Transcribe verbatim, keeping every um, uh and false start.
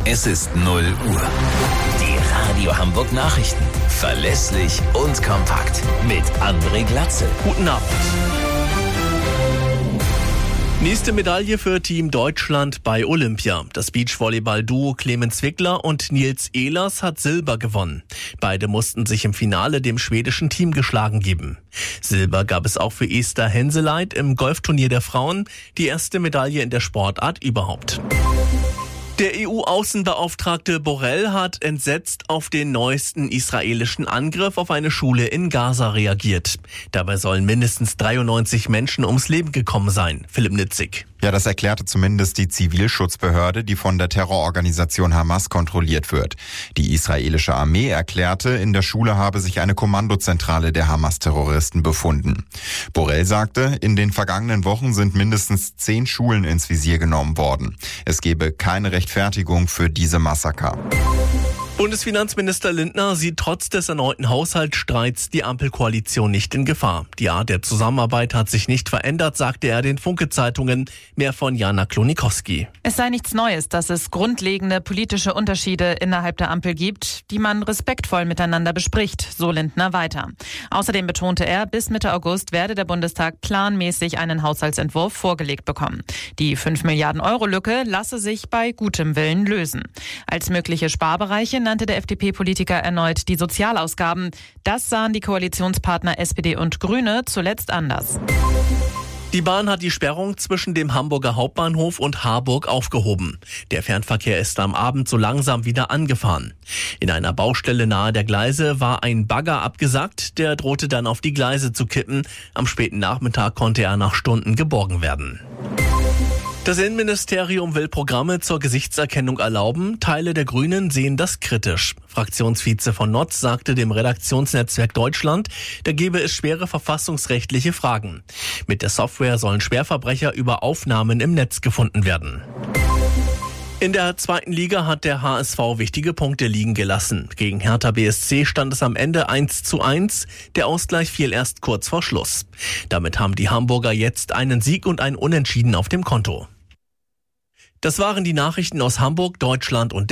Es ist null Uhr. Die Radio Hamburg Nachrichten. Verlässlich und kompakt. Mit André Glatzel. Guten Abend. Nächste Medaille für Team Deutschland bei Olympia. Das Beachvolleyball-Duo Clemens Wickler und Nils Ehlers hat Silber gewonnen. Beide mussten sich im Finale dem schwedischen Team geschlagen geben. Silber gab es auch für Esther Henseleit im Golfturnier der Frauen, die erste Medaille in der Sportart überhaupt. Der E U-Außenbeauftragte Borrell hat entsetzt auf den neuesten israelischen Angriff auf eine Schule in Gaza reagiert. Dabei sollen mindestens dreiundneunzig Menschen ums Leben gekommen sein. Philipp Nitzig. Ja, das erklärte zumindest die Zivilschutzbehörde, die von der Terrororganisation Hamas kontrolliert wird. Die israelische Armee erklärte, in der Schule habe sich eine Kommandozentrale der Hamas-Terroristen befunden. Borrell sagte, in den vergangenen Wochen sind mindestens zehn Schulen ins Visier genommen worden. Es gebe keine Rechtfertigung für diese Massaker. Bundesfinanzminister Lindner sieht trotz des erneuten Haushaltsstreits die Ampelkoalition nicht in Gefahr. Die Art der Zusammenarbeit hat sich nicht verändert, sagte er den Funke-Zeitungen. Mehr von Jana Klonikowski. Es sei nichts Neues, dass es grundlegende politische Unterschiede innerhalb der Ampel gibt, die man respektvoll miteinander bespricht, so Lindner weiter. Außerdem betonte er, bis Mitte August werde der Bundestag planmäßig einen Haushaltsentwurf vorgelegt bekommen. Die fünf Milliarden Euro Lücke lasse sich bei gutem Willen lösen. Als mögliche Sparbereiche nannte der F D P-Politiker erneut die Sozialausgaben. Das sahen die Koalitionspartner S P D und Grüne zuletzt anders. Die Bahn hat die Sperrung zwischen dem Hamburger Hauptbahnhof und Harburg aufgehoben. Der Fernverkehr ist am Abend so langsam wieder angefahren. In einer Baustelle nahe der Gleise war ein Bagger abgesackt, der drohte dann auf die Gleise zu kippen. Am späten Nachmittag konnte er nach Stunden geborgen werden. Das Innenministerium will Programme zur Gesichtserkennung erlauben. Teile der Grünen sehen das kritisch. Fraktionsvize von Notz sagte dem Redaktionsnetzwerk Deutschland, da gebe es schwere verfassungsrechtliche Fragen. Mit der Software sollen Schwerverbrecher über Aufnahmen im Netz gefunden werden. In der zweiten Liga hat der H S V wichtige Punkte liegen gelassen. Gegen Hertha B S C stand es am Ende eins zu eins. Der Ausgleich fiel erst kurz vor Schluss. Damit haben die Hamburger jetzt einen Sieg und ein Unentschieden auf dem Konto. Das waren die Nachrichten aus Hamburg, Deutschland und